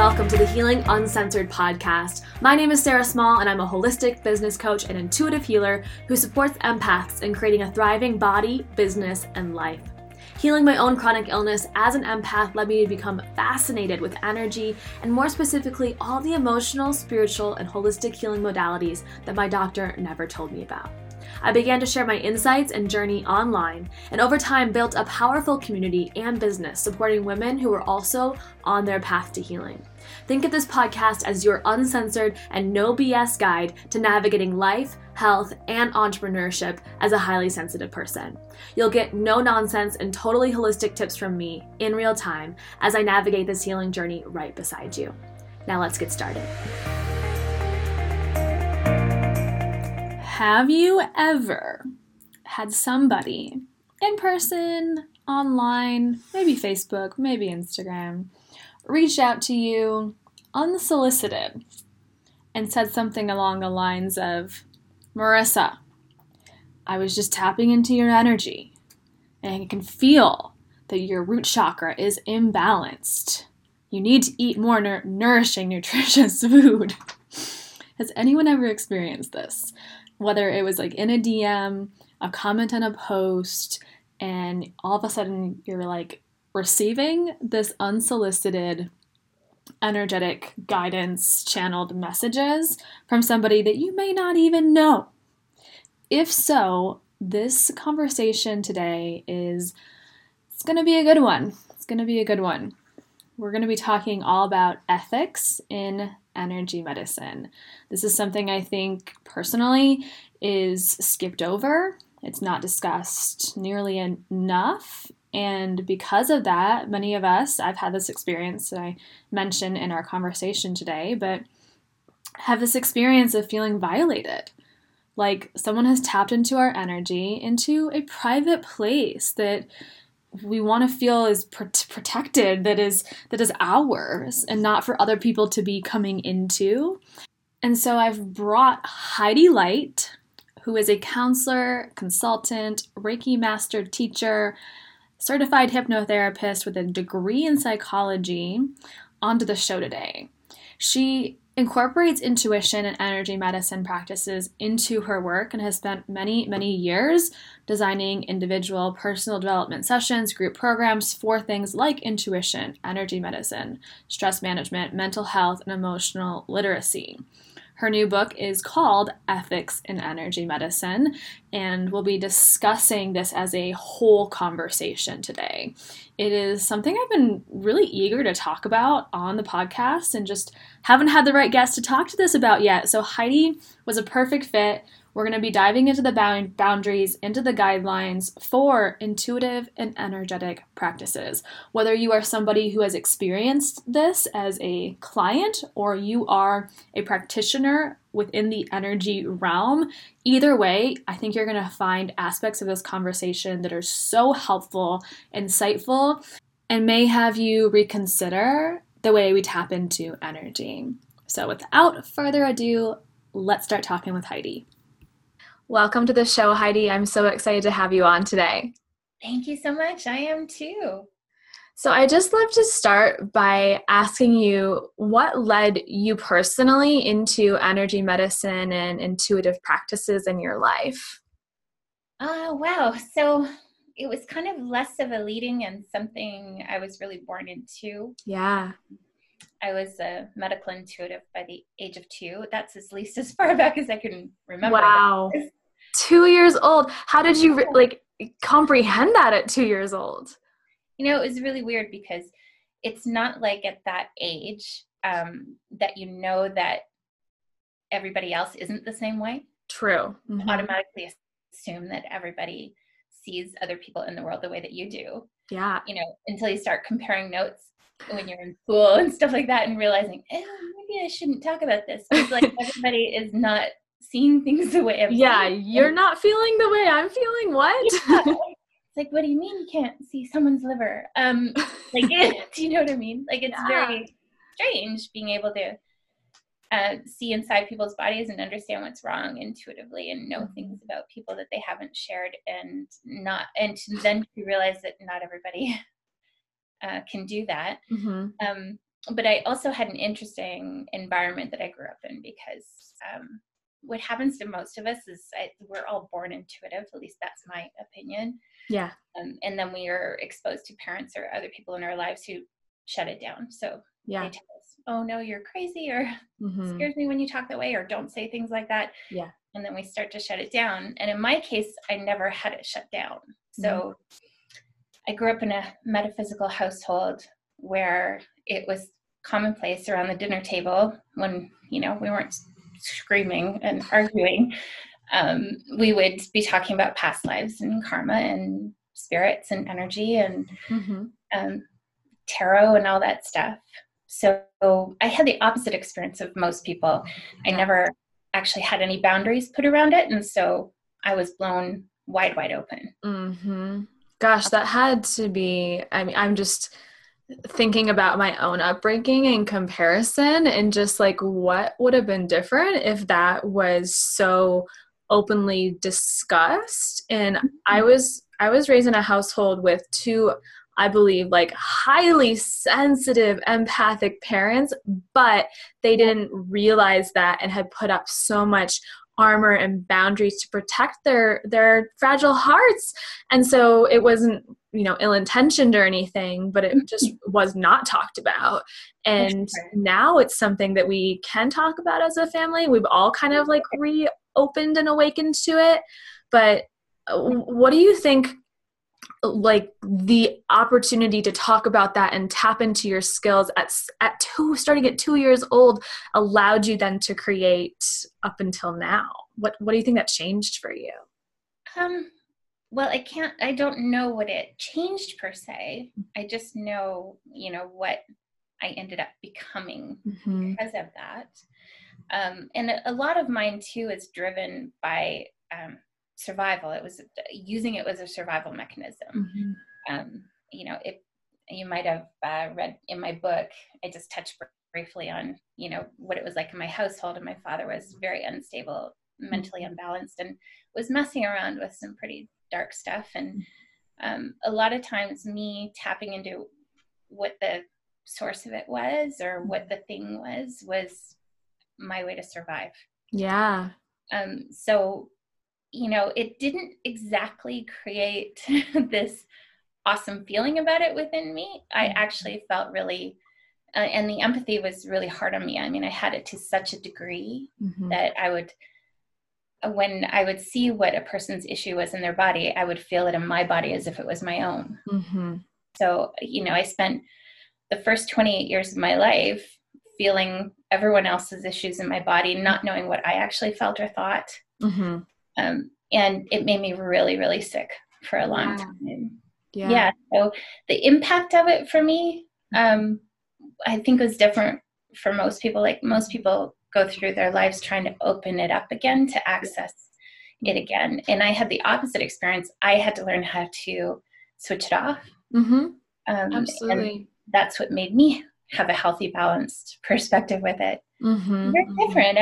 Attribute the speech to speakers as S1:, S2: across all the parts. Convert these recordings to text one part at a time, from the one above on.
S1: welcome to the Healing Uncensored podcast. My name is Sarah Small, and I'm a holistic business coach and intuitive healer who supports empaths in creating a thriving body, business, and life. Healing my own chronic illness as an empath led me to become fascinated with energy, and more specifically, all the emotional, spiritual, and holistic healing modalities that my doctor never told me about. I began to share my insights and journey online, and over time built a powerful community and business supporting women who are also on their path to healing. Think of this podcast as your uncensored and no BS guide to navigating life, health, and entrepreneurship as a highly sensitive person. You'll get no nonsense and totally holistic tips from me in real time as I navigate this healing journey right beside you. Now let's get started. Have you ever had somebody in person, online, maybe Facebook, maybe Instagram, reach out to you unsolicited and said something along the lines of, "Marissa, I was just tapping into your energy and I can feel that your root chakra is imbalanced. You need to eat more nourishing, nutritious food." Has anyone ever experienced this? Whether it was like in a DM, a comment on a post, and all of a sudden you're like receiving this unsolicited, energetic guidance channeled messages from somebody that you may not even know. If so, this conversation today it's going to be a good one. It's going to be a good one. We're going to be talking all about ethics in energy medicine. This is something I think personally is skipped over. It's not discussed nearly enough. And because of that, many of us, I've had this experience that I mentioned in our conversation today, but have this experience of feeling violated. Like someone has tapped into our energy, into a private place that we want to feel is protected, that is ours and not for other people to be coming into. And so I've brought Heidi Light, who is a counselor, consultant, Reiki master teacher, certified hypnotherapist with a degree in psychology, onto the show today. She incorporates intuition and energy medicine practices into her work and has spent many, many years designing individual personal development sessions, group programs for things like intuition, energy medicine, stress management, mental health, and emotional literacy. Her new book is called Ethics in Energy Medicine, and we'll be discussing this as a whole conversation today. It is something I've been really eager to talk about on the podcast and just haven't had the right guest to talk to this about yet. So Heidi was a perfect fit. We're going to be diving into the boundaries, into the guidelines for intuitive and energetic practices. Whether you are somebody who has experienced this as a client or you are a practitioner within the energy realm, either way, I think you're going to find aspects of this conversation that are so helpful, insightful, and may have you reconsider the way we tap into energy. So without further ado, let's start talking with Heidi. Welcome to the show, Heidi. I'm so excited to have you on today.
S2: Thank you so much. I am too.
S1: So I just love to start by asking you what led you personally into energy medicine and intuitive practices in your life?
S2: Wow. So it was kind of less of a leading and something I was really born into.
S1: Yeah.
S2: I was a medical intuitive by the age of 2. That's at least as far back as I can remember.
S1: Wow. 2 years old. How did you comprehend that at 2 years old?
S2: You know, it was really weird because it's not like at that age that you know that everybody else isn't the same way.
S1: True. Mm-hmm.
S2: Automatically assume that everybody sees other people in the world the way that you do.
S1: Yeah.
S2: You know, until you start comparing notes when you're in school and stuff like that and realizing, maybe I shouldn't talk about this. It's like everybody is not seeing things the way I'm seeing.
S1: You're not feeling the way I'm feeling. What?
S2: Yeah. It's like, what do you mean you can't see someone's liver? Do you know what I mean? Like, it's very strange being able to see inside people's bodies and understand what's wrong intuitively and know things about people that they haven't shared and then to realize that not everybody can do that.
S1: Mm-hmm.
S2: but I also had an interesting environment that I grew up in, because what happens to most of us is we're all born intuitive. At least that's my opinion.
S1: Yeah.
S2: And then we are exposed to parents or other people in our lives who shut it down. So
S1: Yeah.
S2: they tell us, oh no, you're crazy, or
S1: Mm-hmm.
S2: scares me when you talk that way, or don't say things like that.
S1: Yeah.
S2: And then we start to shut it down. And in my case, I never had it shut down. So I grew up in a metaphysical household where it was commonplace around the dinner table, when, we weren't screaming and arguing. We would be talking about past lives and karma and spirits and energy and tarot and all that stuff. So I had the opposite experience of most people. I never actually had any boundaries put around it. And so I was blown wide open.
S1: Mm-hmm. Gosh, that had to be, I mean, I'm just thinking about my own upbringing in comparison, and just like what would have been different if that was so openly discussed. And I was raised in a household with two, I believe, like highly sensitive, empathic parents, but they didn't realize that and had put up so much armor and boundaries to protect their fragile hearts. And so it wasn't, ill-intentioned or anything, but it just was not talked about. And now it's something that we can talk about as a family. We've all kind of like reopened and awakened to it. But what do you think, like the opportunity to talk about that and tap into your skills starting at 2 years old allowed you then to create up until now? What do you think that changed for you?
S2: Well, I don't know what it changed per se. I just know, what I ended up becoming because of that. And a lot of mine too is driven by survival. It was using it as a survival mechanism. You might have read in my book, I just touched briefly on, what it was like in my household. And my father was very unstable, mentally unbalanced, and was messing around with some pretty dark stuff. And a lot of times me tapping into what the source of it was, or what the thing was my way to survive.
S1: Yeah.
S2: So, it didn't exactly create this awesome feeling about it within me. I actually felt really, and the empathy was really hard on me. I mean, I had it to such a degree that when I would see what a person's issue was in their body, I would feel it in my body as if it was my own. So, I spent the first 28 years of my life feeling everyone else's issues in my body, not knowing what I actually felt or thought. And it made me really, really sick for a long time. Yeah. So the impact of it for me, I think was different for most people. Like most people go through their lives trying to open it up again to access it again. And I had the opposite experience. I had to learn how to switch it off. Absolutely. And that's what made me have a healthy, balanced perspective with it. Very different.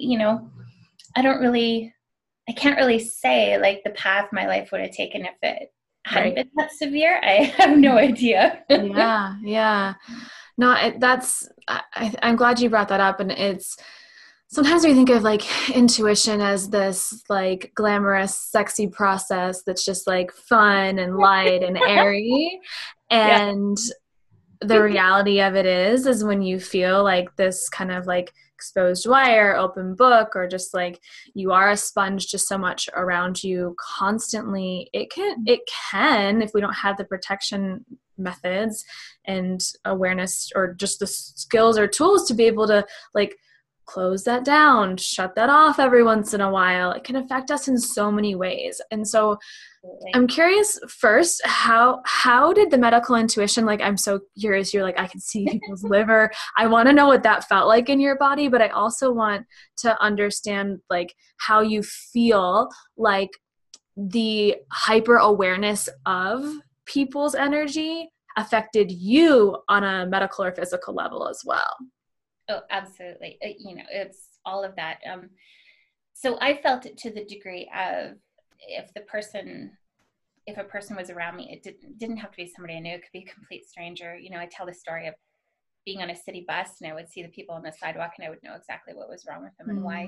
S2: I can't really say like the path my life would have taken if it hadn't been that severe. I have no idea.
S1: Yeah. No, I'm glad you brought that up. And it's, sometimes we think of like intuition as this like glamorous, sexy process that's just like fun and light and airy. And the reality of it is when you feel like this kind of like exposed wire, open book, or just like you are a sponge, just so much around you constantly, it can, if we don't have the protection methods and awareness, or just the skills or tools to be able to like close that down, shut that off every once in a while, it can affect us in so many ways. And so I'm curious first, how did the medical intuition, like I'm so curious, you're like, I can see people's liver. I want to know what that felt like in your body, but I also want to understand like how you feel like the hyper awareness of people's energy affected you on a medical or physical level as well.
S2: Oh, absolutely. It's all of that. So I felt it to the degree of if a person was around me, it didn't have to be somebody I knew. It could be a complete stranger. I tell the story of being on a city bus, and I would see the people on the sidewalk, and I would know exactly what was wrong with them and why.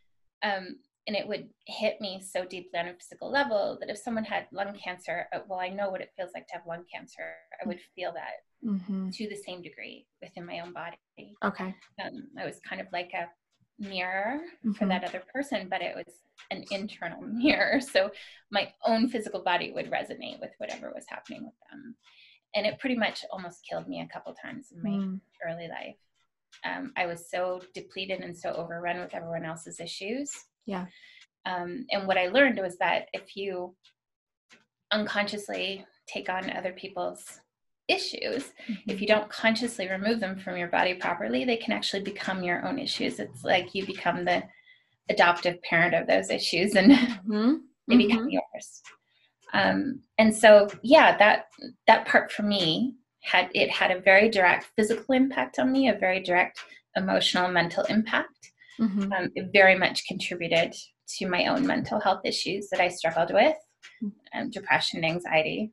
S2: And it would hit me so deeply on a physical level that if someone had lung cancer, well, I know what it feels like to have lung cancer. I would feel that to the same degree within my own body.
S1: Okay.
S2: I was kind of like a mirror for that other person, but it was an internal mirror. So my own physical body would resonate with whatever was happening with them. And it pretty much almost killed me a couple times in my early life. I was so depleted and so overrun with everyone else's issues.
S1: Yeah.
S2: And what I learned was that if you unconsciously take on other people's issues, if you don't consciously remove them from your body properly, they can actually become your own issues. It's like you become the adoptive parent of those issues, and they become yours. And so, yeah, that part for me had a very direct physical impact on me, a very direct emotional, mental impact. It very much contributed to my own mental health issues that I struggled with, depression, anxiety,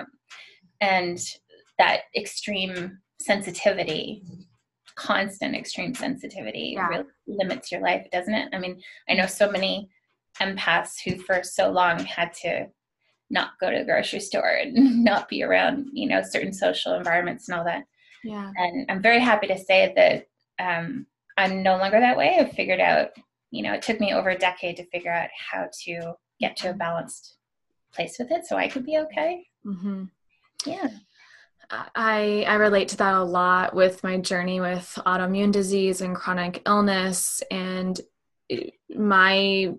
S2: and that extreme sensitivity, constant extreme sensitivity really limits your life, doesn't it? I mean, I know so many empaths who for so long had to not go to the grocery store and not be around, certain social environments and all that.
S1: Yeah.
S2: And I'm very happy to say that I'm no longer that way. I've figured out, it took me over a decade to figure out how to get to a balanced place with it so I could be okay. Yeah.
S1: I relate to that a lot with my journey with autoimmune disease and chronic illness, and my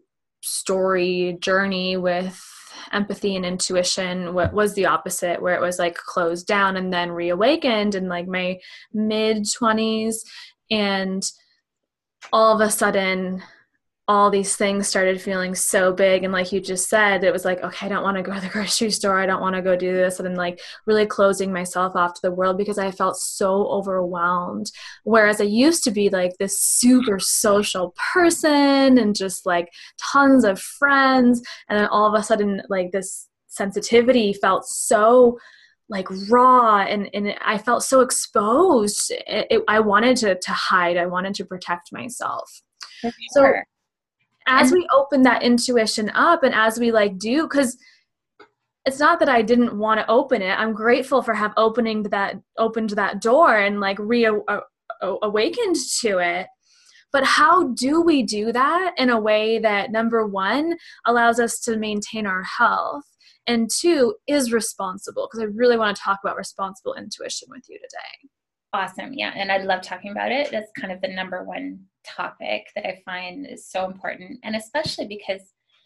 S1: journey with empathy and intuition was the opposite, where it was like closed down and then reawakened in like my mid-20s, and all of a sudden all these things started feeling so big. And like you just said, it was like, okay, I don't want to go to the grocery store. I don't want to go do this. And then like really closing myself off to the world because I felt so overwhelmed. Whereas I used to be like this super social person and just like tons of friends. And then all of a sudden, like this sensitivity felt so like raw, and I felt so exposed. I wanted to hide. I wanted to protect myself.
S2: Sure.
S1: So as we open that intuition up, and as we like do, because it's not that I didn't want to open it. I'm grateful for have opened that door and like awakened to it. But how do we do that in a way that, number one, allows us to maintain our health, and two, is responsible? Because I really want to talk about responsible intuition with you today.
S2: Awesome. Yeah. And I love talking about it. That's kind of the number one topic that I find is so important. And especially because,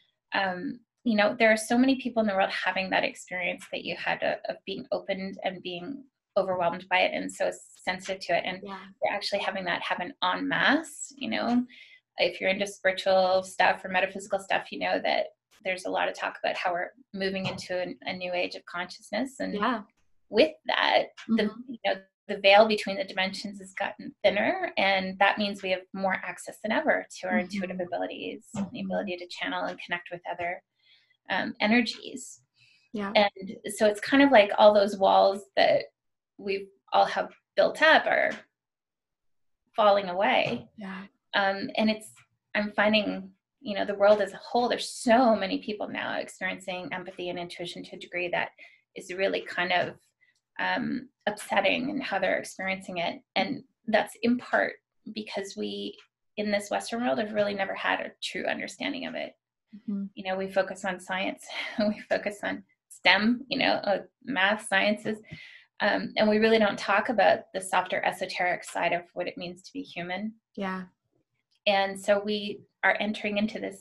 S2: there are so many people in the world having that experience that you had of being opened and being overwhelmed by it and so sensitive to it. And you're actually having that happen en masse. If you're into spiritual stuff or metaphysical stuff, you know that there's a lot of talk about how we're moving into a new age of consciousness. And with that, the veil between the dimensions has gotten thinner, and that means we have more access than ever to our intuitive abilities, and the ability to channel and connect with other energies.
S1: Yeah.
S2: And so it's kind of like all those walls that we all have built up are falling away.
S1: Yeah.
S2: And I'm finding, the world as a whole, there's so many people now experiencing empathy and intuition to a degree that is really kind of upsetting in how they're experiencing it. And that's in part because we in this Western world have really never had a true understanding of it. We focus on science, we focus on STEM, math, sciences, and we really don't talk about the softer esoteric side of what it means to be human.
S1: Yeah.
S2: And so we are entering into this,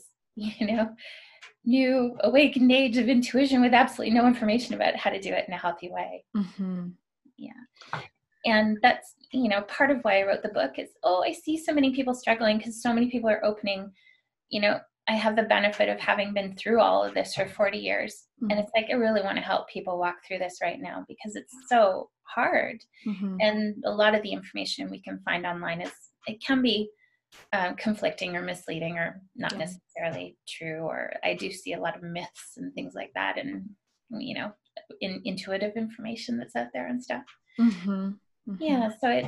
S2: new awakened age of intuition with absolutely no information about how to do it in a healthy way. Yeah. And that's, part of why I wrote the book is, I see so many people struggling because so many people are opening. I have the benefit of having been through all of this for 40 years. And it's like, I really want to help people walk through this right now because it's so hard. And a lot of the information we can find online it can be conflicting or misleading or not necessarily true. Or I do see a lot of myths and things like that, and in intuitive information that's out there and stuff. Yeah, so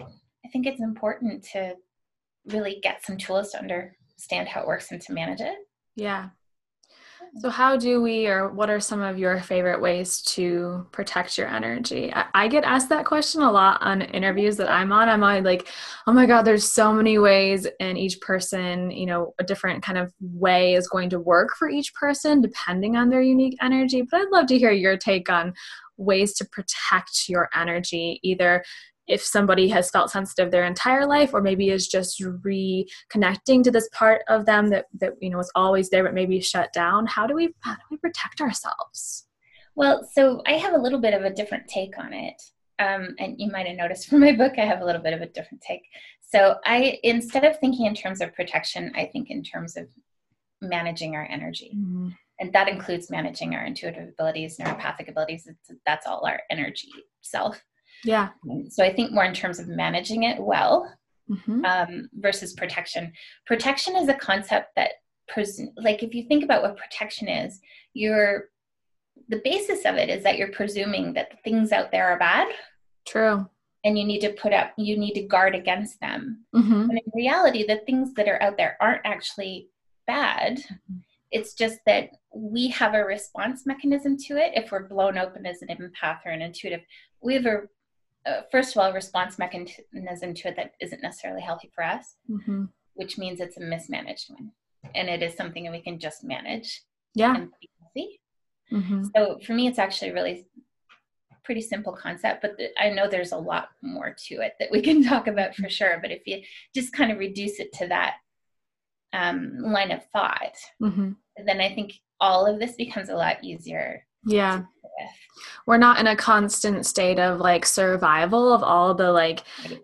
S2: I think it's important to really get some tools to understand how it works and to manage it.
S1: Yeah. So how do we, or what are some of your favorite ways to protect your energy? I get asked that question a lot on interviews that I'm on. I'm always like, oh my God, there's so many ways, and each person, a different kind of way is going to work for each person depending on their unique energy. But I'd love to hear your take on ways to protect your energy, either if somebody has felt sensitive their entire life, or maybe is just reconnecting to this part of them that is always there but maybe shut down. How do we protect ourselves?
S2: Well, so I have a little bit of a different take on it. And you might have noticed from my book, I have a little bit of a different take. So instead of thinking in terms of protection, I think in terms of managing our energy. Mm-hmm. And that includes managing our intuitive abilities, neuropathic abilities. That's all our energy self.
S1: Yeah.
S2: So I think more in terms of managing it well, versus protection. Protection is a concept that, like, if you think about what protection is, the basis of it is that you're presuming that the things out there are bad.
S1: True.
S2: And you need to guard against them. Mm-hmm. And in reality, the things that are out there aren't actually bad. Mm-hmm. It's just that we have a response mechanism to it. If we're blown open as an empath or an intuitive, we have first of all, a response mechanism to it that isn't necessarily healthy for us, mm-hmm. which means it's a mismanaged one. And it is something that we can just manage.
S1: Yeah.
S2: And be healthy. Mm-hmm. So for me, it's actually really pretty simple concept, but I know there's a lot more to it that we can talk about for sure. But if you just kind of reduce it to that line of thought, mm-hmm. then I think all of this becomes a lot easier.
S1: Yeah. We're not in a constant state of like survival of all the like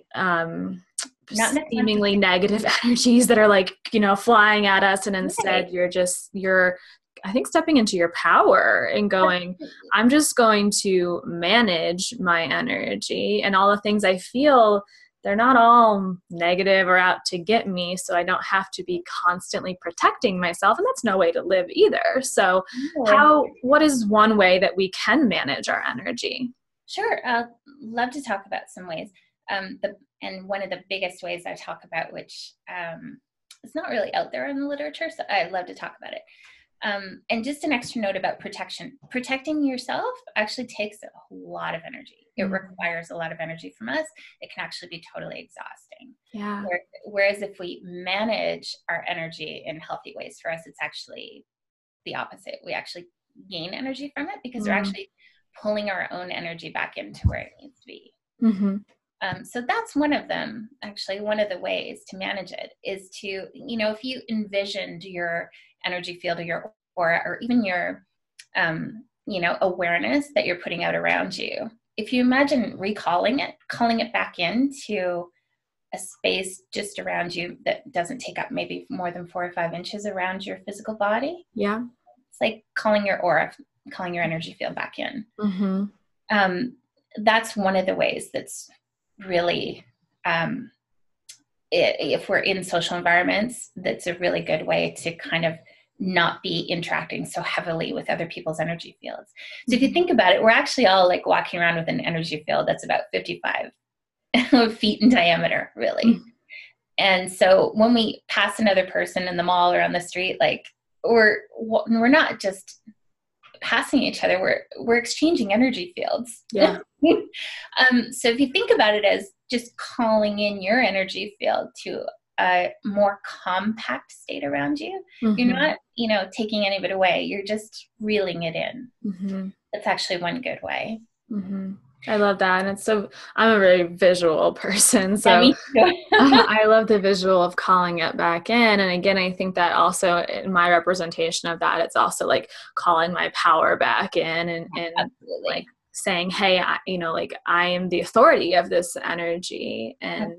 S1: seemingly negative energies that are like, flying at us. And instead you're I think stepping into your power and going, I'm just going to manage my energy, and all the things I feel, they're not all negative or out to get me. So I don't have to be constantly protecting myself. And that's no way to live either. So what is one way that we can manage our energy?
S2: Sure. I'd love to talk about some ways. And one of the biggest ways I talk about, which is not really out there in the literature, so I'd love to talk about it. And just an extra note about protection. Protecting yourself actually takes a lot of energy. It requires a lot of energy from us. It can actually be totally exhausting.
S1: Yeah.
S2: Whereas if we manage our energy in healthy ways, for us, it's actually the opposite. We actually gain energy from it because we're actually pulling our own energy back into where it needs to be. Mm-hmm. So that's one of them, actually. One of the ways to manage it is to, if you envisioned your energy field or your aura, or even your, awareness that you're putting out around you, if you imagine calling it back into a space just around you that doesn't take up maybe more than 4 or 5 inches around your physical body.
S1: Yeah.
S2: It's like calling your aura, calling your energy field back in. Mm-hmm. That's one of the ways that's really, if we're in social environments, that's a really good way to kind of not be interacting so heavily with other people's energy fields. So if you think about it, we're actually all like walking around with an energy field that's about 55 feet in diameter, really. Mm-hmm. And so when we pass another person in the mall or on the street, like we're not just passing each other, we're exchanging energy fields.
S1: Yeah.
S2: So if you think about it as just calling in your energy field to a more compact state around you, mm-hmm. you're not, taking any of it away. You're just reeling it in. Mm-hmm. That's actually one good way.
S1: Mm-hmm. I love that. And I'm a very visual person. So yeah, me too. I love the visual of calling it back in. And again, I think that also in my representation of that, it's also like calling my power back in and like saying, hey, I am the authority of this energy. And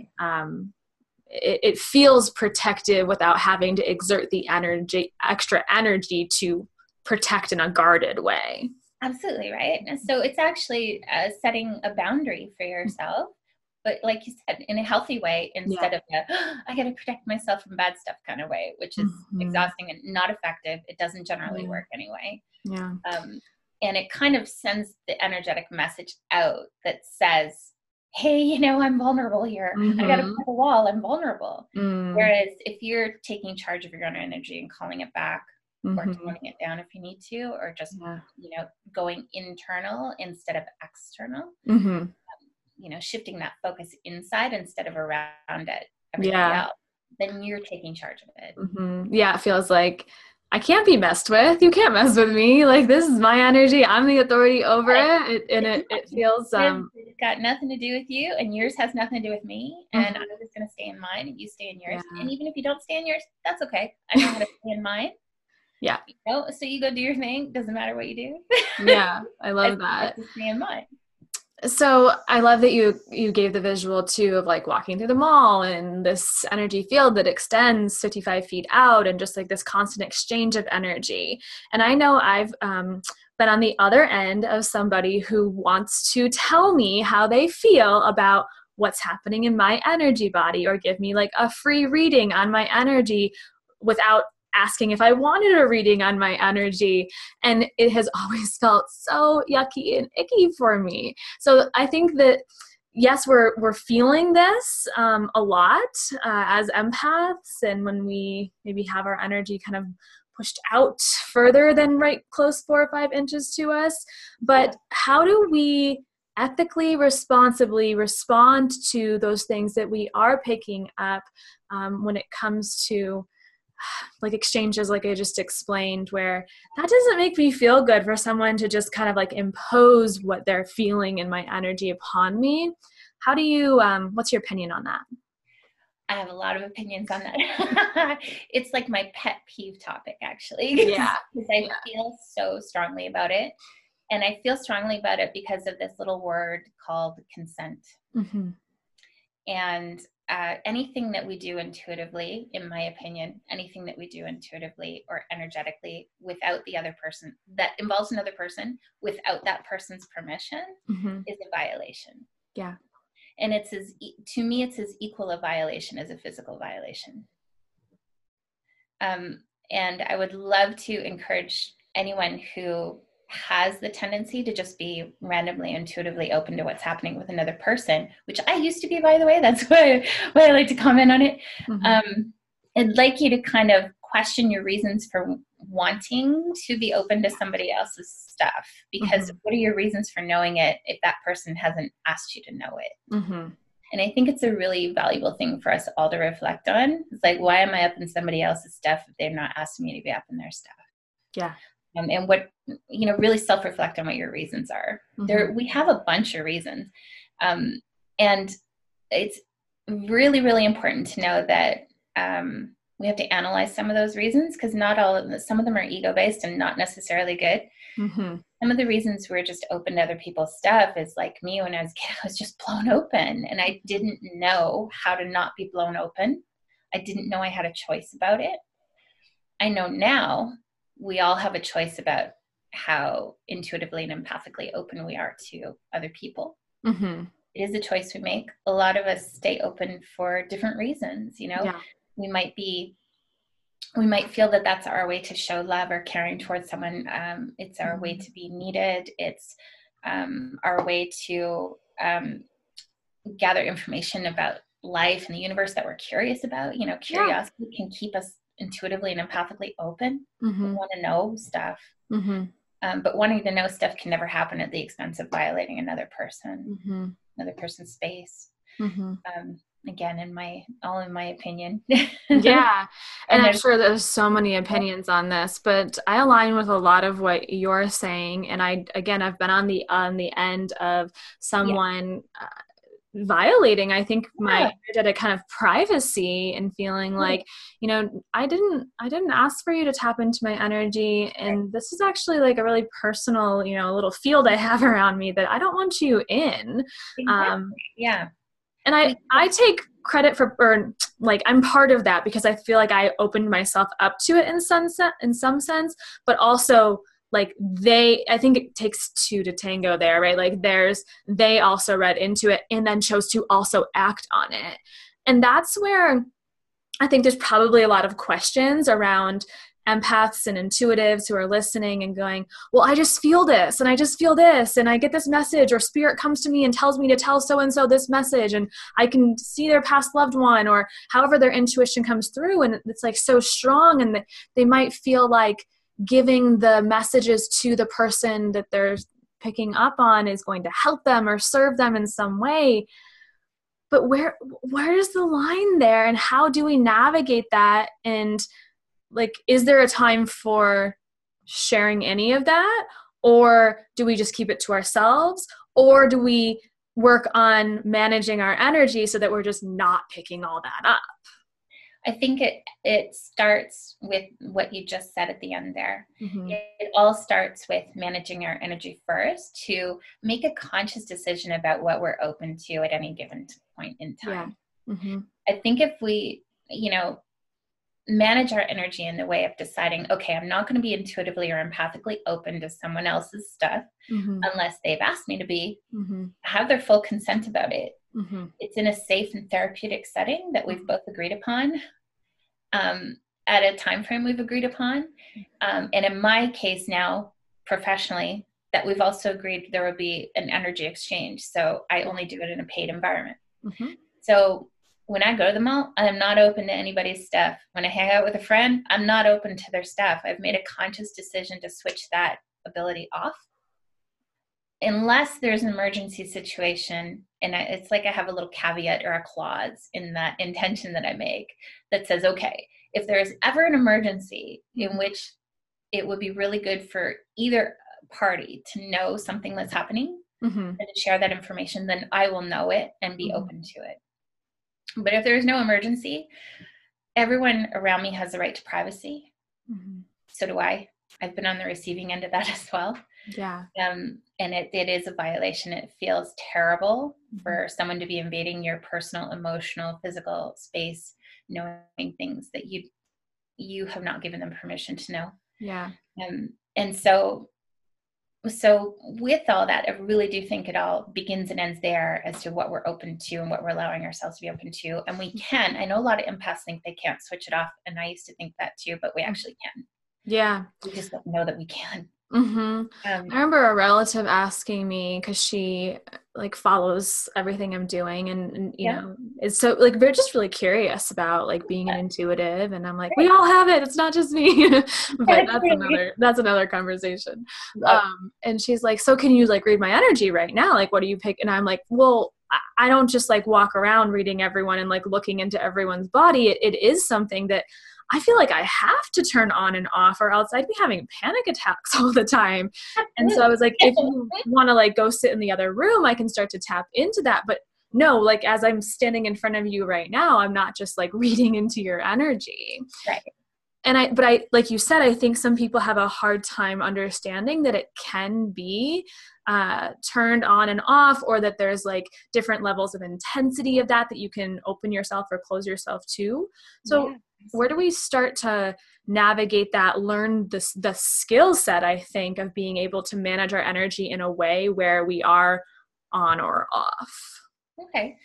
S1: it feels protective without having to exert the extra energy to protect in a guarded way.
S2: Absolutely, right? And so it's actually setting a boundary for yourself, but like you said, in a healthy way, instead of I got to protect myself from bad stuff kind of way, which is exhausting and not effective. It doesn't generally work anyway.
S1: Yeah.
S2: And it kind of sends the energetic message out that says, hey, I'm vulnerable here. I got to
S1: Mm-hmm.
S2: put the wall. I'm vulnerable.
S1: Mm.
S2: Whereas if you're taking charge of your own energy and calling it back or
S1: Mm-hmm.
S2: toning it down if you need to, or just,
S1: Yeah.
S2: going internal instead of external,
S1: Mm-hmm.
S2: shifting that focus inside instead of around it, everybody
S1: Yeah.
S2: else, then you're taking charge of it.
S1: Mm-hmm. Yeah. It feels like I can't be messed with. You can't mess with me. Like, this is my energy. I'm the authority over it. And it feels,
S2: It's got nothing to do with you, and yours has nothing to do with me. And I'm
S1: mhm.
S2: just going to stay in mine, and you stay in yours.
S1: Yeah.
S2: And even if you don't stay in yours, that's okay. I know how to stay in mine.
S1: Yeah.
S2: So you go do your thing. Doesn't matter what you do.
S1: Yeah. I
S2: I
S1: love
S2: still
S1: that.
S2: get to stay in mine.
S1: So I love that you gave the visual too of like walking through the mall and this energy field that extends 55 feet out and just like this constant exchange of energy. And I know I've been on the other end of somebody who wants to tell me how they feel about what's happening in my energy body, or give me like a free reading on my energy without asking if I wanted a reading on my energy. And it has always felt so yucky and icky for me. So I think that, yes, we're feeling this a lot as empaths, and when we maybe have our energy kind of pushed out further than right close 4 or 5 inches to us. But how do we ethically, responsibly respond to those things that we are picking up when it comes to like exchanges like I just explained, where that doesn't make me feel good for someone to just kind of like impose what they're feeling in my energy upon me? How do you, what's your opinion on that?
S2: I have a lot of opinions on that. It's like my pet peeve topic, actually,
S1: Yeah.
S2: because I feel so strongly about it. And I feel strongly about it because of this little word called consent.
S1: Mm-hmm.
S2: And anything that we do intuitively, in my opinion, anything that we do intuitively or energetically without the other person, that involves another person without that person's permission,
S1: Mm-hmm.
S2: is a violation.
S1: Yeah.
S2: And to me, it's as equal a violation as a physical violation. And I would love to encourage anyone who has the tendency to just be randomly, intuitively open to what's happening with another person, which I used to be, by the way. That's why I like to comment on it.
S1: Mm-hmm.
S2: I'd like you to kind of question your reasons for wanting to be open to somebody else's stuff, because
S1: Mm-hmm.
S2: what are your reasons for knowing it if that person hasn't asked you to know it?
S1: Mm-hmm.
S2: And I think it's a really valuable thing for us all to reflect on. It's like, why am I up in somebody else's stuff if they've not asked me to be up in their stuff?
S1: Yeah.
S2: And what, really self-reflect on what your reasons are.
S1: Mm-hmm.
S2: We have a bunch of reasons. And it's really, really important to know that we have to analyze some of those reasons, because not all of them, some of them are ego-based and not necessarily good.
S1: Mm-hmm.
S2: Some of the reasons we're just open to other people's stuff is like me when I was a kid, I was just blown open, and I didn't know how to not be blown open. I didn't know I had a choice about it. I know now we all have a choice about how intuitively and empathically open we are to other people.
S1: Mm-hmm.
S2: It is a choice we make. A lot of us stay open for different reasons.
S1: Yeah.
S2: We might feel that that's our way to show love or caring towards someone. It's our way to be needed. It's our way to gather information about life and the universe that we're curious about. Curiosity can keep us intuitively and empathically open.
S1: Mm-hmm.
S2: We want to know stuff.
S1: Mm-hmm.
S2: But wanting to know stuff can never happen at the expense of violating another person,
S1: Mm-hmm.
S2: another person's space.
S1: Mm-hmm.
S2: Again, in my opinion.
S1: Yeah. And I'm
S2: then,
S1: sure there's so many opinions on this, but I align with a lot of what you're saying. And I've been on the end of someone violating, I think, my energetic kind of privacy, and feeling like, I didn't ask for you to tap into my energy. And this is actually like a really personal, little field I have around me that I don't want you in.
S2: Exactly. Yeah.
S1: And I take credit or like I'm part of that, because I feel like I opened myself up to it in some sense, but also like I think it takes two to tango there, right? Like they also read into it and then chose to also act on it. And that's where I think there's probably a lot of questions around empaths and intuitives who are listening and going, well, I just feel this and I just feel this and I get this message, or spirit comes to me and tells me to tell so-and-so this message, and I can see their past loved one, or however their intuition comes through, and it's like so strong, and they might feel like giving the messages to the person that they're picking up on is going to help them or serve them in some way. But where is the line there, and how do we navigate that? And like, is there a time for sharing any of that? Or do we just keep it to ourselves? Or do we work on managing our energy so that we're just not picking all that up?
S2: I think it starts with what you just said at the end there.
S1: Mm-hmm.
S2: It all starts with managing our energy first, to make a conscious decision about what we're open to at any given point in time.
S1: Yeah. Mm-hmm.
S2: I think if we, manage our energy in the way of deciding, okay, I'm not going to be intuitively or empathically open to someone else's stuff
S1: Mm-hmm.
S2: unless they've asked me to be,
S1: Mm-hmm.
S2: have their full consent about it.
S1: Mm-hmm.
S2: It's in a safe and therapeutic setting that we've both agreed upon, at a time frame we've agreed upon. And in my case now, professionally, that we've also agreed there will be an energy exchange. So I only do it in a paid environment.
S1: Mm-hmm.
S2: So when I go to the mall, I'm not open to anybody's stuff. When I hang out with a friend, I'm not open to their stuff. I've made a conscious decision to switch that ability off. Unless there's an emergency situation, and it's like I have a little caveat or a clause in that intention that I make that says, okay, if there is ever an emergency in which it would be really good for either party to know something that's happening
S1: Mm-hmm.
S2: and to share that information, then I will know it and be open to it. But if there's no emergency, everyone around me has the right to privacy.
S1: Mm-hmm.
S2: So do I. I've been on the receiving end of that as well.
S1: Yeah.
S2: And it is a violation. It feels terrible for someone to be invading your personal, emotional, physical space, knowing things that you have not given them permission to know.
S1: Yeah.
S2: And so with all that, I really do think it all begins and ends there as to what we're open to and what we're allowing ourselves to be open to. And we can. I know a lot of empaths think they can't switch it off, and I used to think that too, but we actually can.
S1: Yeah.
S2: We just don't know that we can.
S1: Mm-hmm. I remember a relative asking me, because she like follows everything I'm doing, and you know, it's so like they're just really curious about like being an intuitive, and I'm like, we all have it. It's not just me. But that's another conversation. And she's like, so can you like read my energy right now? Like, what do you pick? And I'm like, well, I don't just like walk around reading everyone and like looking into everyone's body. It is something that I feel like I have to turn on and off, or else I'd be having panic attacks all the time. And so I was like, if you want to like go sit in the other room, I can start to tap into that. But no, like as I'm standing in front of you right now, I'm not just like reading into your energy.
S2: Right.
S1: But I, like you said, I think some people have a hard time understanding that it can be turned on and off, or that there's like different levels of intensity of that you can open yourself or close yourself to. So where do we start to navigate that, learn the skill set, I think, of being able to manage our energy in a way where we are on or off?
S2: Okay.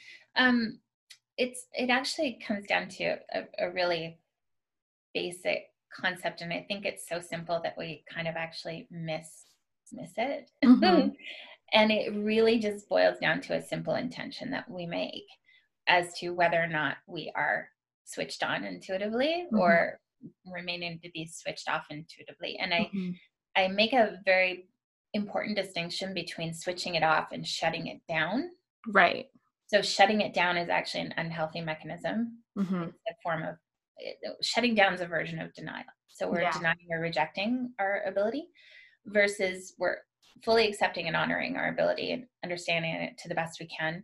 S2: It actually comes down to a really basic concept, and I think it's so simple that we kind of actually miss it. Mm-hmm. And it really just boils down to a simple intention that we make as to whether or not we are switched on intuitively or remaining to be switched off intuitively. And I make a very important distinction between switching it off and shutting it down.
S1: Right.
S2: So shutting it down is actually an unhealthy mechanism. It's a form of shutting down is a version of denial. So we're denying or rejecting our ability, versus we're fully accepting and honoring our ability and understanding it to the best we can.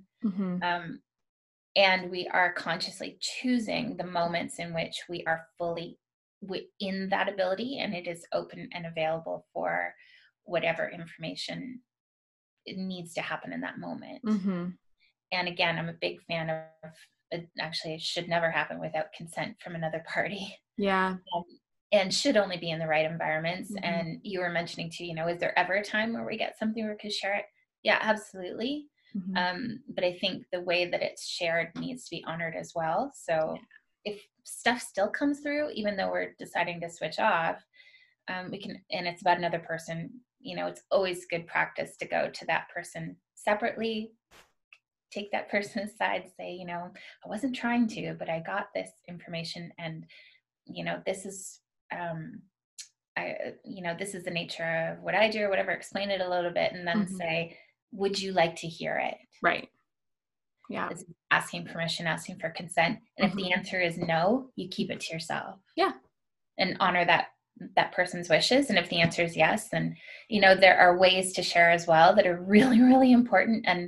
S2: And we are consciously choosing the moments in which we are fully within that ability, and it is open and available for whatever information it needs to happen in that moment. And again, I'm a big fan of actually it should never happen without consent from another party.
S1: Yeah.
S2: And should only be in the right environments. And you were mentioning too, is there ever a time where we get something where we could share it? Yeah, absolutely. But I think the way that it's shared needs to be honored as well. So if stuff still comes through, even though we're deciding to switch off, we can, and it's about another person, it's always good practice to go to that person separately, take that person aside, say, I wasn't trying to, but I got this information, and this is this is the nature of what I do or whatever, explain it a little bit, and then say, would you like to hear it?
S1: Right. Yeah.
S2: It's asking permission, asking for consent. And if the answer is no, you keep it to yourself.
S1: Yeah.
S2: And honor that person's wishes. And if the answer is yes, then, there are ways to share as well that are really, really important and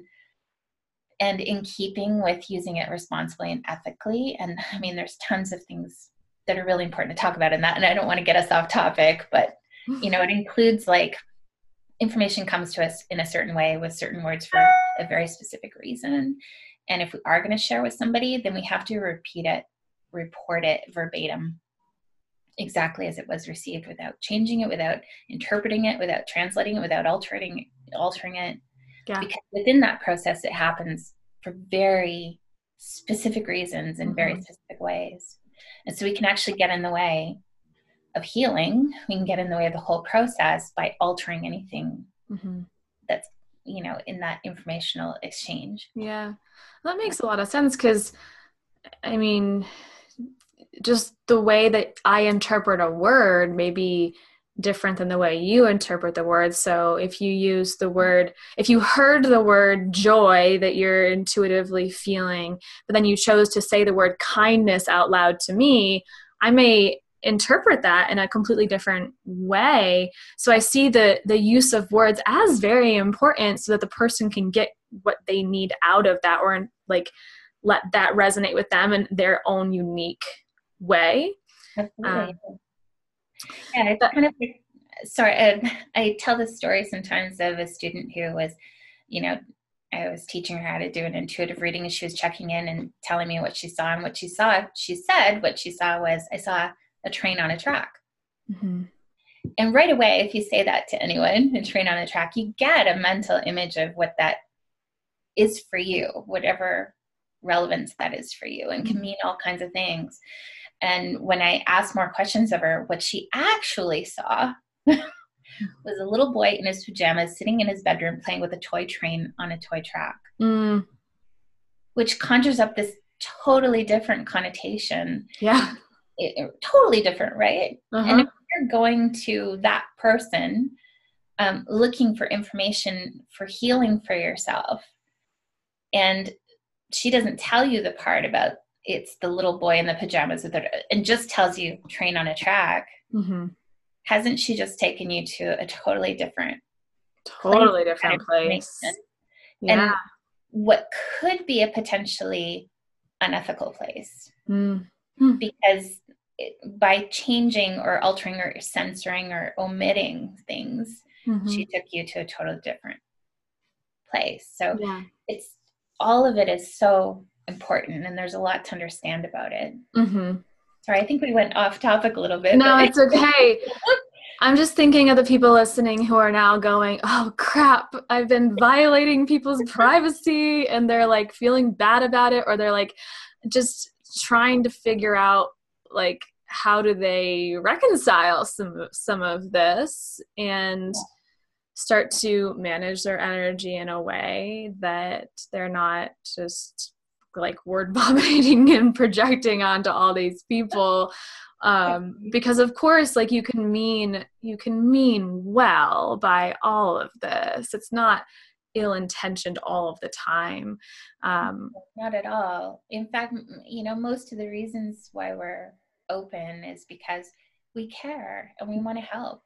S2: in keeping with using it responsibly and ethically. And I mean, there's tons of things that are really important to talk about in that. And I don't want to get us off topic, but, it includes like information comes to us in a certain way with certain words for a very specific reason. And if we are going to share with somebody, then we have to report it verbatim, exactly as it was received, without changing it, without interpreting it, without translating it, without altering it.
S1: Yeah.
S2: Because within that process, it happens for very specific reasons in very specific ways. And so we can actually get in the way of healing. We can get in the way of the whole process by altering anything that's, in that informational exchange.
S1: Yeah. That makes a lot of sense, because, I mean, just the way that I interpret a word may be different than the way you interpret the word. So if you heard the word joy that you're intuitively feeling, but then you chose to say the word kindness out loud to me, I may interpret that in a completely different way. So I see the use of words as very important so that the person can get what they need out of that, or like let that resonate with them in their own unique way.
S2: Absolutely. Yeah, it's kind of like, sorry, I tell this story sometimes of a student who was, I was teaching her how to do an intuitive reading, and she was checking in and telling me what she saw. And what she said what she saw was, I saw a train on a track. And right away, if you say that to anyone, a train on a track, you get a mental image of what that is for you, whatever relevance that is for you, and can mean all kinds of things. And when I asked more questions of her, what she actually saw was a little boy in his pajamas sitting in his bedroom playing with a toy train on a toy track, which conjures up this totally different connotation.
S1: Yeah.
S2: Totally different, right? And if you're going to that person looking for information for healing for yourself, and she doesn't tell you the part about it's the little boy in the pajamas and just tells you train on a track, hasn't she just taken you to a totally different place? Yeah. And what could be a potentially unethical place, because by changing or altering or censoring or omitting things, she took you to a totally different place. So it's all of it is so important, and there's a lot to understand about it. Sorry, I think we went off topic a little bit.
S1: No, it's okay. I'm just thinking of the people listening who are now going, oh crap, I've been violating people's privacy, and they're like feeling bad about it, or they're like just trying to figure out like how do they reconcile some of this and start to manage their energy in a way that they're not just like word vomiting and projecting onto all these people. Because of course, like you can mean well by all of this. It's not ill-intentioned all of the time.
S2: Not at all. In fact, most of the reasons why we're open is because we care and we want to help,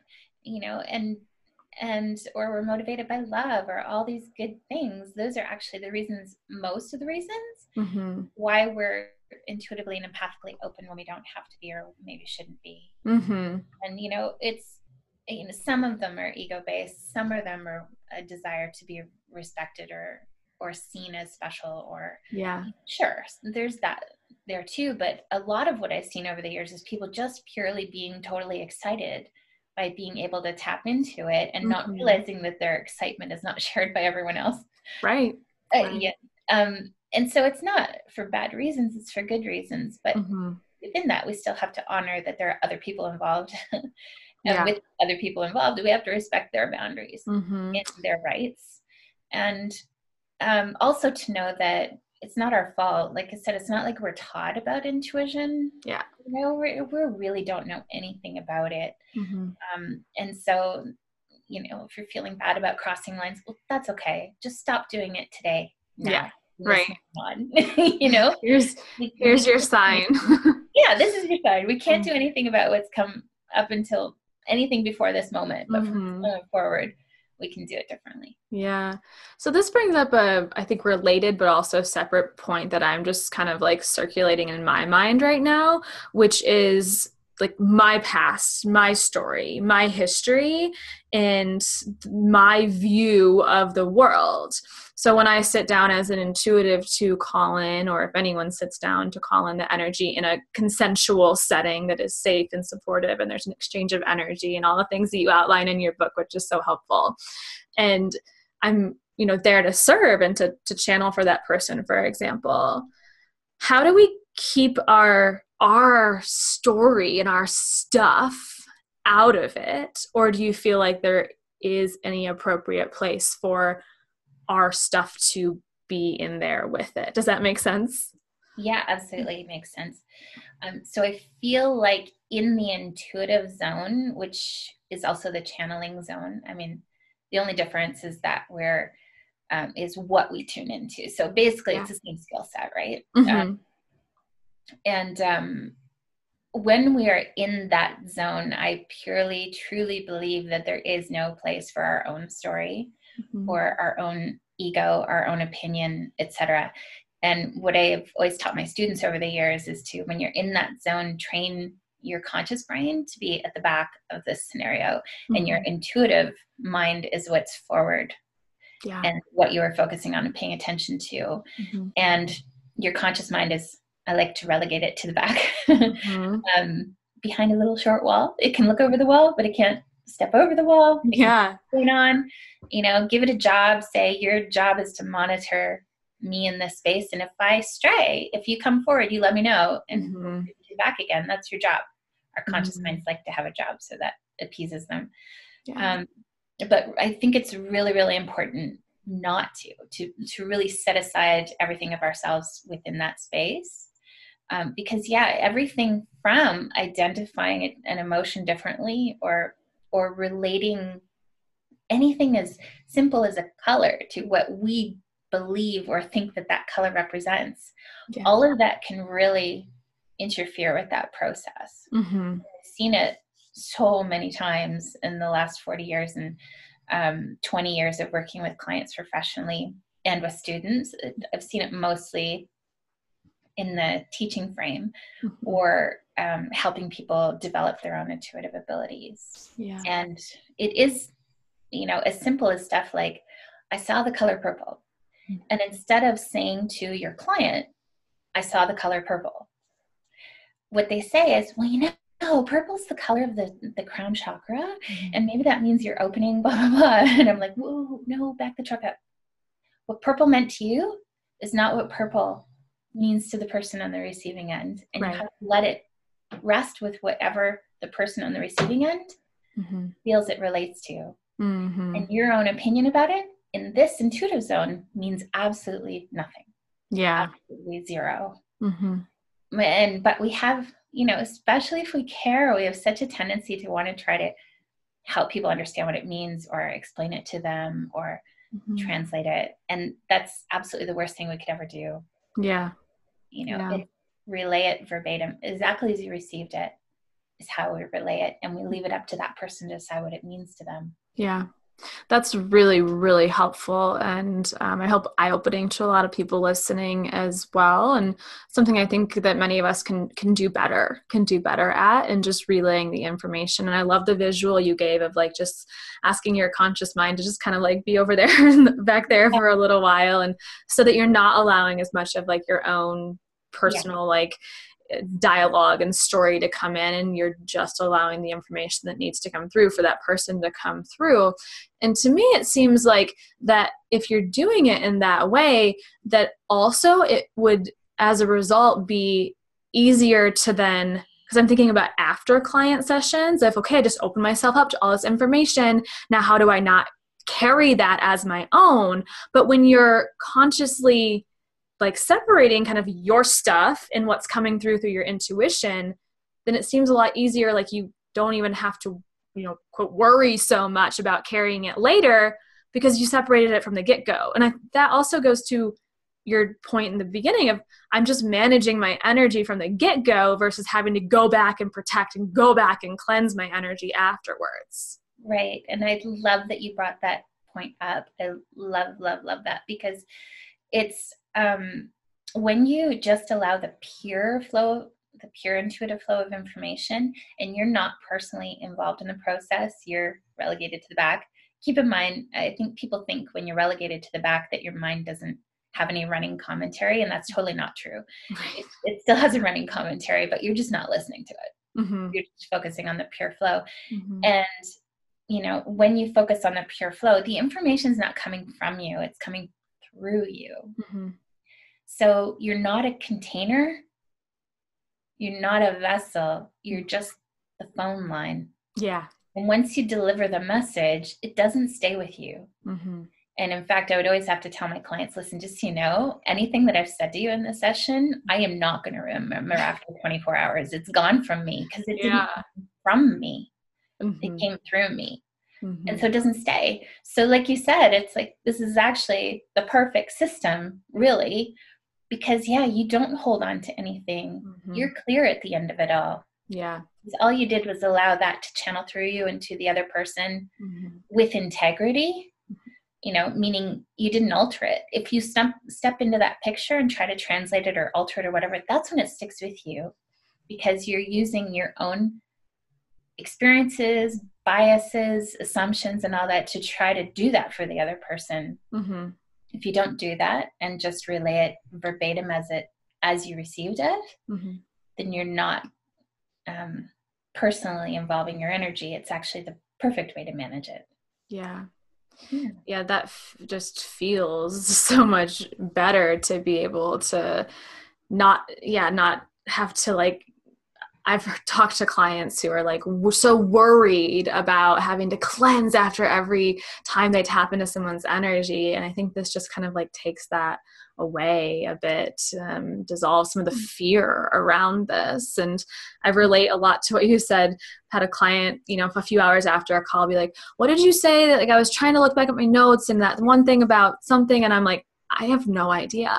S2: and or we're motivated by love or all these good things. Those are actually the reasons, most of the reasons why we're intuitively and empathically open when we don't have to be or maybe shouldn't be. And it's some of them are ego-based, some of them are a desire to be respected or seen as special, or sure, there's that there too. But a lot of what I've seen over the years is people just purely being totally excited by being able to tap into it and not realizing that their excitement is not shared by everyone else.
S1: Right.
S2: And so it's not for bad reasons, it's for good reasons. But within that, we still have to honor that there are other people involved. And
S1: Yeah.
S2: with other people involved, we have to respect their boundaries
S1: Mm-hmm.
S2: and their rights. And also to know that it's not our fault. Like I said, it's not like we're taught about intuition.
S1: Yeah.
S2: You know, we really don't know anything about it.
S1: Mm-hmm.
S2: And so, you know, if you're feeling bad about crossing lines, well, that's okay. Just stop doing it today. Now.
S1: Yeah. Right.
S2: On. You know,
S1: here's your sign.
S2: Yeah, this is your sign. We can't do anything about what's come up until anything before this moment, but from going forward, we can do it differently.
S1: Yeah. So this brings up I think related, but also separate point that I'm just kind of like circulating in my mind right now, which is like my past, my story, my history, and my view of the world. So when I sit down as an intuitive to call in, or if anyone sits down to call in the energy in a consensual setting that is safe and supportive, and there's an exchange of energy and all the things that you outline in your book, which is so helpful. And I'm, you know, there to serve and to channel for that person, for example. How do we keep our story and our stuff out of it? Or do you feel like there is any appropriate place for our stuff to be in there with it? Does that make sense?
S2: Yeah, absolutely. It makes sense. So I feel like in the intuitive zone, which is also the channeling zone, I mean, the only difference is that is what we tune into. So basically it's the same skill set, right?
S1: Mm-hmm.
S2: And when we are in that zone, I purely, truly believe that there is no place for our own story or our own ego, our own opinion, etc. And what I've always taught my students over the years is to, when you're in that zone, train your conscious brain to be at the back of this scenario, and your intuitive mind is what's forward, and what you are focusing on and paying attention to. And your conscious mind is, I like to relegate it to the back, behind a little short wall. It can look over the wall, but it can't step over the wall. Going on, you know, give it a job. Say your job is to monitor me in this space, and if I stray, if you come forward, you let me know and we'll get you back again. That's your job. Our conscious minds like to have a job, so that appeases them. But I think it's really, really important not to really set aside everything of ourselves within that space. Because everything from identifying an emotion differently or relating anything as simple as a color to what we believe or think that color represents, all of that can really interfere with that process. I've seen it so many times in the last 40 years and 20 years of working with clients professionally and with students. I've seen it mostly in the teaching frame or helping people develop their own intuitive abilities. And it is, you know, as simple as stuff like, I saw the color purple. And instead of saying to your client, I saw the color purple, what they say is, well, you know, purple's the color of the crown chakra. And maybe that means you're opening blah, blah, blah. And I'm like, whoa, no, back the truck up. What purple meant to you is not what purple means to the person on the receiving end. And you have to let it rest with whatever the person on the receiving end feels it relates to. And your own opinion about it in this intuitive zone means absolutely nothing. Absolutely zero. But we have, you know, especially if we care, we have such a tendency to want to try to help people understand what it means or explain it to them or translate it. And that's absolutely the worst thing we could ever do. You know, relay it verbatim, exactly as you received it is how we relay it. And we leave it up to that person to decide what it means to them.
S1: That's really, really helpful. And I hope eye-opening to a lot of people listening as well. And something I think that many of us can do better at, and just relaying the information. And I love the visual you gave of like just asking your conscious mind to just kind of like be over there back there for a little while, and so that you're not allowing as much of like your own personal like dialogue and story to come in, and you're just allowing the information that needs to come through for that person to come through. And to me, it seems like that if you're doing it in that way, that also it would, as a result, be easier to then, because I'm thinking about after client sessions, if, okay, I just open myself up to all this information. Now, how do I not carry that as my own? But when you're consciously like separating kind of your stuff and what's coming through your intuition, then it seems a lot easier. Like you don't even have to, quote, worry so much about carrying it later because you separated it from the get-go. And that also goes to your point in the beginning of, I'm just managing my energy from the get-go versus having to go back and protect and go back and cleanse my energy afterwards.
S2: Right. And I love that you brought that point up. I love, love, love that, because it's when you just allow the pure intuitive flow of information, and you're not personally involved in the process, you're relegated to the back. Keep in mind, I think people think when you're relegated to the back that your mind doesn't have any running commentary, and that's totally not true.
S1: Right.
S2: It still has a running commentary, but you're just not listening to it.
S1: Mm-hmm.
S2: You're just focusing on the pure flow.
S1: Mm-hmm.
S2: And when you focus on the pure flow, the information is not coming from you, it's coming through you.
S1: Mm-hmm.
S2: So you're not a container, you're not a vessel, you're just the phone line.
S1: Yeah.
S2: And once you deliver the message, it doesn't stay with you.
S1: Mm-hmm.
S2: And in fact, I would always have to tell my clients, listen, just so you know, anything that I've said to you in this session, I am not going to remember after 24 hours. It's gone from me because it didn't come from me. Mm-hmm. It came through me. Mm-hmm. And so it doesn't stay. So like you said, it's like, this is actually the perfect system, really, because you don't hold on to anything. Mm-hmm. You're clear at the end of it all.
S1: Yeah.
S2: All you did was allow that to channel through you into the other person with integrity, meaning you didn't alter it. If you step into that picture and try to translate it or alter it or whatever, that's when it sticks with you, because you're using your own experiences, biases, assumptions, and all that to try to do that for the other person. Mm-hmm. If you don't do that and just relay it verbatim as you received it, then you're not personally involving your energy. It's actually the perfect way to manage it.
S1: Yeah, that just feels so much better to be able to not have to, like, I've talked to clients who are like so worried about having to cleanse after every time they tap into someone's energy. And I think this just kind of like takes that away a bit, dissolves some of the fear around this. And I relate a lot to what you said. Had a client, a few hours after a call be like, what did you say? Like, I was trying to look back at my notes and that one thing about something. And I'm like, I have no idea.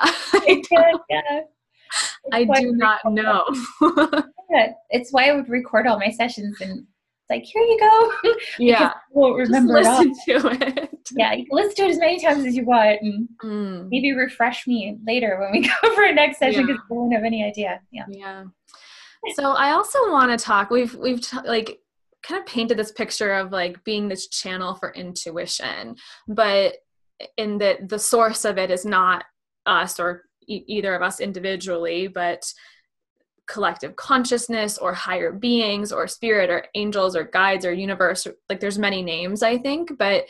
S1: I do not know.
S2: It's why I would record all my sessions and it's like, here you go.
S1: Yeah.
S2: I won't remember it all.
S1: Listen to it.
S2: Yeah, you can listen to it as many times as you want and maybe refresh me later when we go for a next session because I won't have any idea.
S1: Yeah. So I also want to talk, we've like kind of painted this picture of like being this channel for intuition, but in that the source of it is not us or either of us individually, but collective consciousness or higher beings or spirit or angels or guides or universe. Like there's many names, I think, but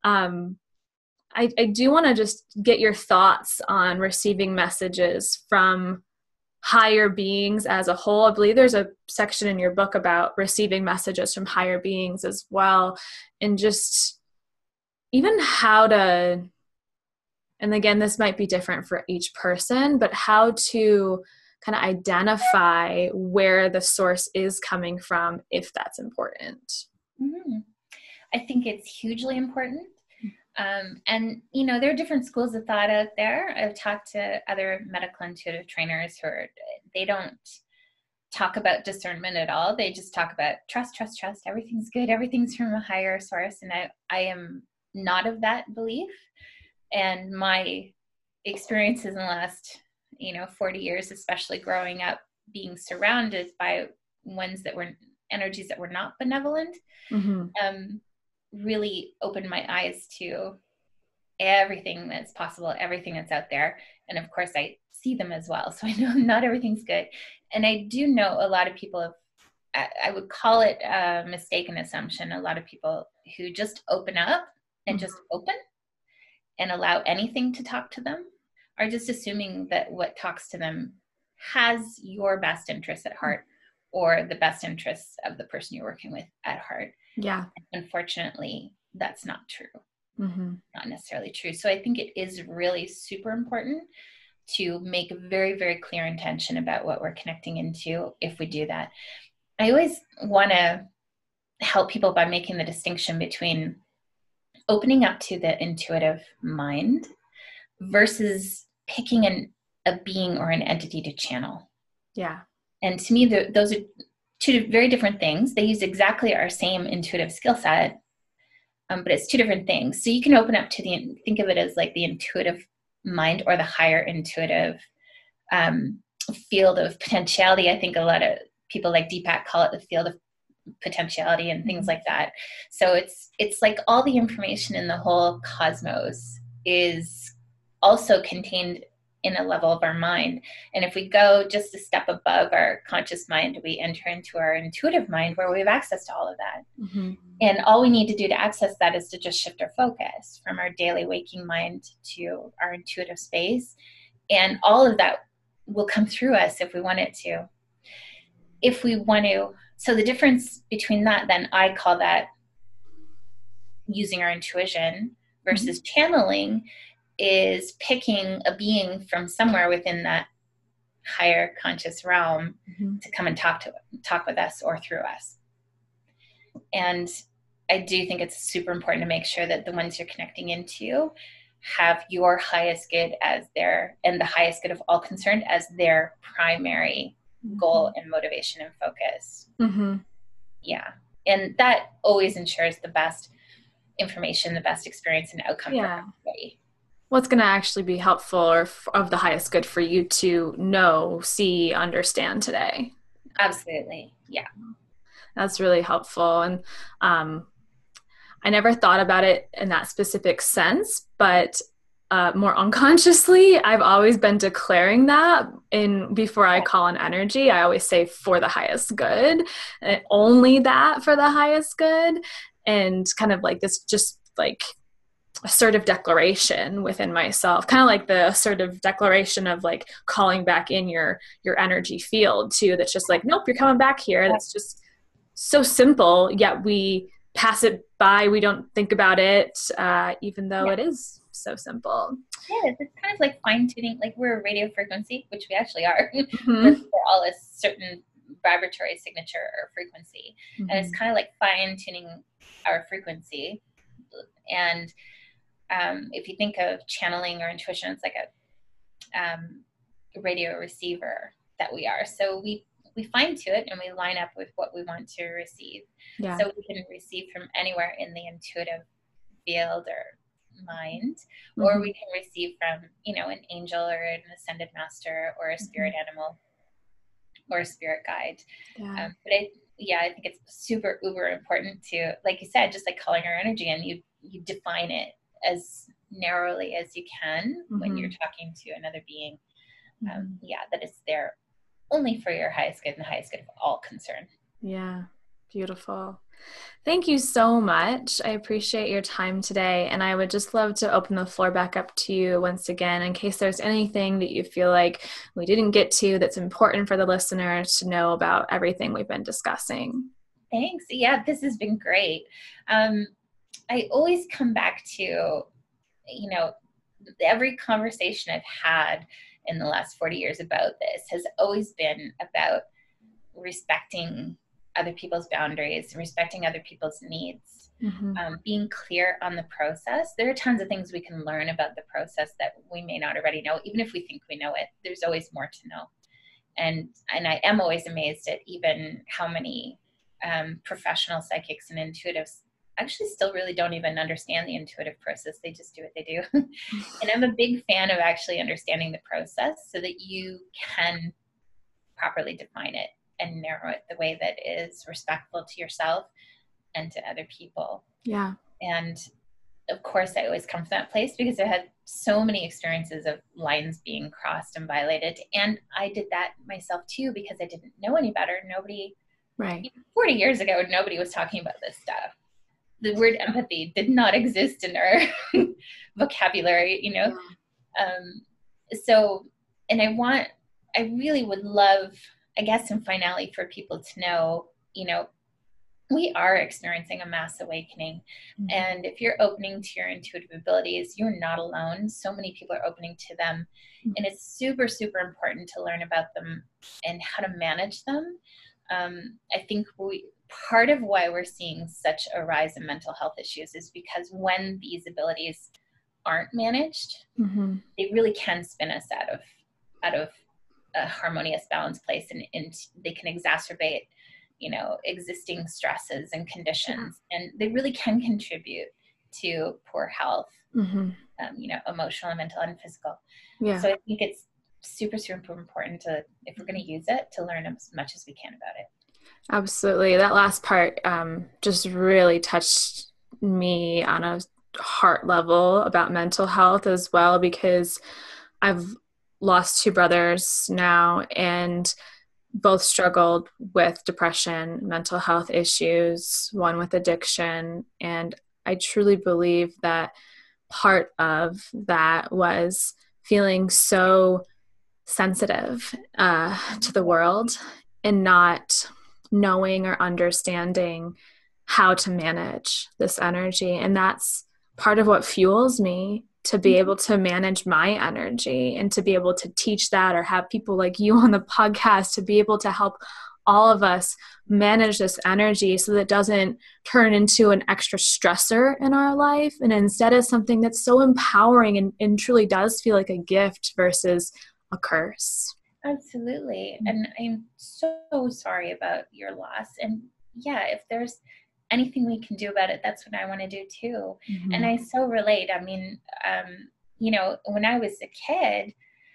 S1: I do want to just get your thoughts on receiving messages from higher beings as a whole. I believe there's a section in your book about receiving messages from higher beings as well. And just even how to, and again, this might be different for each person, but how to kind of identify where the source is coming from, if that's important.
S2: Mm-hmm. I think it's hugely important. And, there are different schools of thought out there. I've talked to other medical intuitive trainers they don't talk about discernment at all. They just talk about trust. Everything's good. Everything's from a higher source. And I am not of that belief. And my experiences in the last, 40 years, especially growing up, being surrounded by energies that were not benevolent, really opened my eyes to everything that's possible, everything that's out there. And of course, I see them as well. So I know not everything's good. And I do know a lot of people I would call it a mistaken assumption. A lot of people who just open up and just open and allow anything to talk to them are just assuming that what talks to them has your best interests at heart, or the best interests of the person you're working with at heart.
S1: Yeah.
S2: Unfortunately, that's not true.
S1: Mm-hmm.
S2: Not necessarily true. So I think it is really super important to make a very, very clear intention about what we're connecting into if we do that. I always want to help people by making the distinction between opening up to the intuitive mind versus picking a being or an entity to channel.
S1: Yeah.
S2: And to me, those are two very different things. They use exactly our same intuitive skill set, but it's two different things. So you can open up to think of it as like the intuitive mind or the higher intuitive field of potentiality. I think a lot of people like Deepak call it the field of potentiality and things like that. So it's like all the information in the whole cosmos is also contained in a level of our mind. And if we go just a step above our conscious mind, we enter into our intuitive mind where we have access to all of that.
S1: Mm-hmm.
S2: And all we need to do to access that is to just shift our focus from our daily waking mind to our intuitive space. And all of that will come through us if we want it to. If we want to, so the difference between that, then I call that using our intuition versus channeling, is picking a being from somewhere within that higher conscious realm to come and talk with us or through us. And I do think it's super important to make sure that the ones you're connecting into have your highest good as and the highest good of all concerned as their primary goal and motivation and focus. Yeah. And that always ensures the best information, the best experience and outcome for everybody.
S1: What's going to actually be helpful or of the highest good for you to know, see, understand today.
S2: Absolutely. Yeah.
S1: That's really helpful. And I never thought about it in that specific sense, but more unconsciously, I've always been declaring that before I call an energy. I always say for the highest good, and only that for the highest good. And kind of like this, just like assertive declaration within myself, kind of like the assertive declaration of like calling back in your energy field too. That's just like, nope, you're coming back here. That's just so simple, yet we pass it by. We don't think about it, even though it is so simple.
S2: Yeah, it's kind of like fine tuning. Like we're a radio frequency, which we actually are. We're all a certain vibratory signature or frequency, and it's kind of like fine tuning our frequency. And if you think of channeling or intuition, it's like a radio receiver that we are. So we fine tune it and we line up with what we want to receive. Yeah. So we can receive from anywhere in the intuitive field or mind, or we can receive from, an angel or an ascended master or a spirit animal or a spirit guide. Yeah. But I think it's super uber important to, like you said, just like calling our energy, and you define it as narrowly as you can when you're talking to another being. That it's there only for your highest good and the highest good of all concerned.
S1: Yeah. Beautiful. Thank you so much. I appreciate your time today. And I would just love to open the floor back up to you once again, in case there's anything that you feel like we didn't get to that's important for the listeners to know about everything we've been discussing.
S2: Thanks. Yeah, this has been great. I always come back to, every conversation I've had in the last 40 years about this has always been about respecting other people's boundaries, respecting other people's needs, being clear on the process. There are tons of things we can learn about the process that we may not already know. Even if we think we know it, there's always more to know. And I am always amazed at even how many professional psychics and intuitives actually still really don't even understand the intuitive process. They just do what they do. And I'm a big fan of actually understanding the process so that you can properly define it and narrow it the way that is respectful to yourself and to other people.
S1: Yeah.
S2: And of course, I always come from that place because I had so many experiences of lines being crossed and violated. And I did that myself too, because I didn't know any better. Nobody,
S1: right.
S2: 40 years ago, nobody was talking about this stuff. The word empathy did not exist in our vocabulary, So, and I I really would love, I guess, in finale, for people to know, we are experiencing a mass awakening. Mm-hmm. And if you're opening to your intuitive abilities, you're not alone. So many people are opening to them. Mm-hmm. And it's super, super important to learn about them and how to manage them. I think part of why we're seeing such a rise in mental health issues is because when these abilities aren't managed, mm-hmm. they really can spin us out of a harmonious, balanced place, and they can exacerbate existing stresses and conditions, and they really can contribute to poor health, mm-hmm. Emotional and mental and physical. Yeah. So I think it's super, super important to, if we're going to use it, to learn as much as we can about it.
S1: Absolutely. That last part just really touched me on a heart level about mental health as well, because I've lost 2 brothers now, and both struggled with depression, mental health issues, one with addiction. And I truly believe that part of that was feeling so sensitive to the world and not knowing or understanding how to manage this energy. And that's part of what fuels me to be able to manage my energy and to be able to teach that, or have people like you on the podcast to be able to help all of us manage this energy so that it doesn't turn into an extra stressor in our life, and instead is something that's so empowering and truly does feel like a gift versus a curse.
S2: Absolutely. And I'm so sorry about your loss. And yeah, if there's anything we can do about it, that's what I want to do too. Mm-hmm. And I so relate. I mean, when I was a kid,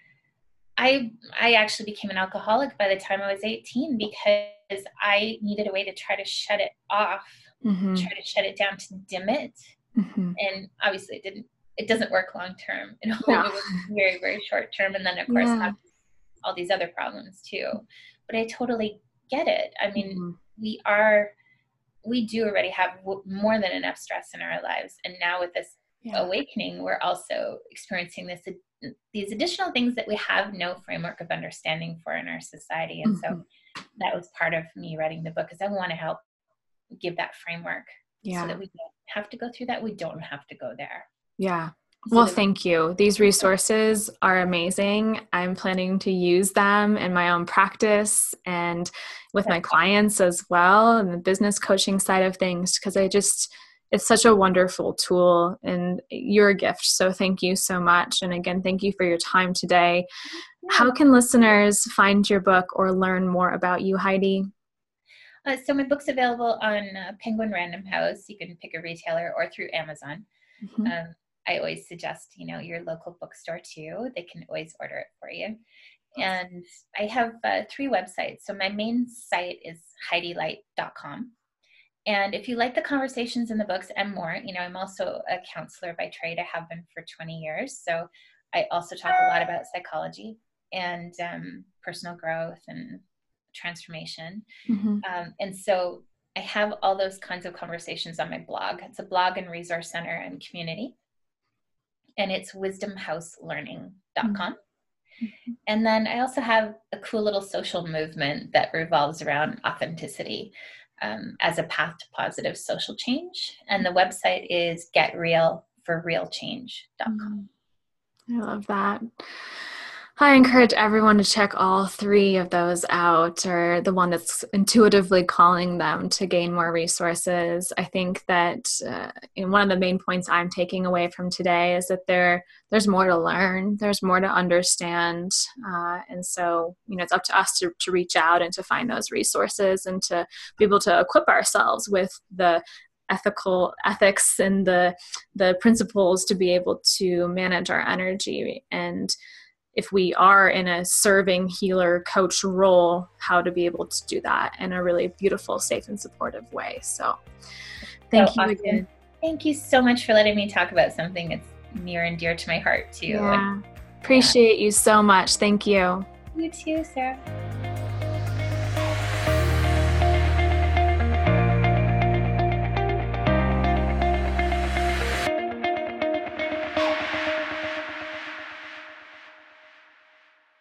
S2: I actually became an alcoholic by the time I was 18 because I needed a way to try to shut it off, mm-hmm. try to shut it down, to dim it. Mm-hmm. And obviously it doesn't work long term. It was very, very short term. And then of course all these other problems too. But I totally get it. I mean, mm-hmm. we do already have more than enough stress in our lives. And now with this awakening, we're also experiencing these additional things that we have no framework of understanding for in our society. And mm-hmm. so that was part of me writing the book, is I want to help give that framework so that we don't have to go through that. We don't have to go there.
S1: Yeah. Well, thank you. These resources are amazing. I'm planning to use them in my own practice and with my clients as well, and the business coaching side of things, because it's such a wonderful tool, and you're a gift. So thank you so much. And again, thank you for your time today. How can listeners find your book or learn more about you, Heidi?
S2: So my book's available on Penguin Random House. You can pick a retailer, or through Amazon. Mm-hmm. I always suggest, your local bookstore too. They can always order it for you. And I have 3 websites. So my main site is HeidiLight.com. And if you like the conversations in the books and more, I'm also a counselor by trade. I have been for 20 years. So I also talk a lot about psychology and personal growth and transformation. Mm-hmm. And so I have all those kinds of conversations on my blog. It's a blog and resource center and community. And it's wisdomhouselearning.com. Mm-hmm. And then I also have a cool little social movement that revolves around authenticity as a path to positive social change. And the website is getrealforrealchange.com.
S1: I love that. I encourage everyone to check all 3 of those out, or the one that's intuitively calling them to gain more resources. I think that one of the main points I'm taking away from today is that there's more to learn, there's more to understand. And so, it's up to us to reach out and to find those resources and to be able to equip ourselves with the ethics and the principles to be able to manage our energy. And if we are in a serving healer coach role, how to be able to do that in a really beautiful, safe, and supportive way. So thank you again.
S2: Thank you so much for letting me talk about something that's near and dear to my heart too.
S1: Appreciate you so much. Thank you.
S2: You too, Sarah.